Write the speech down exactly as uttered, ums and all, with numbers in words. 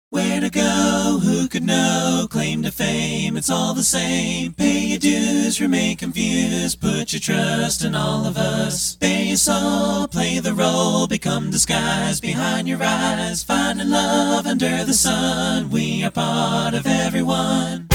Where to go, who could know, claim to fame, it's all the same. Pay your dues, remain confused, put your trust in all of us. Bare your soul, play the role, become disguised behind your eyes. Finding love under the sun, we are part of everyone.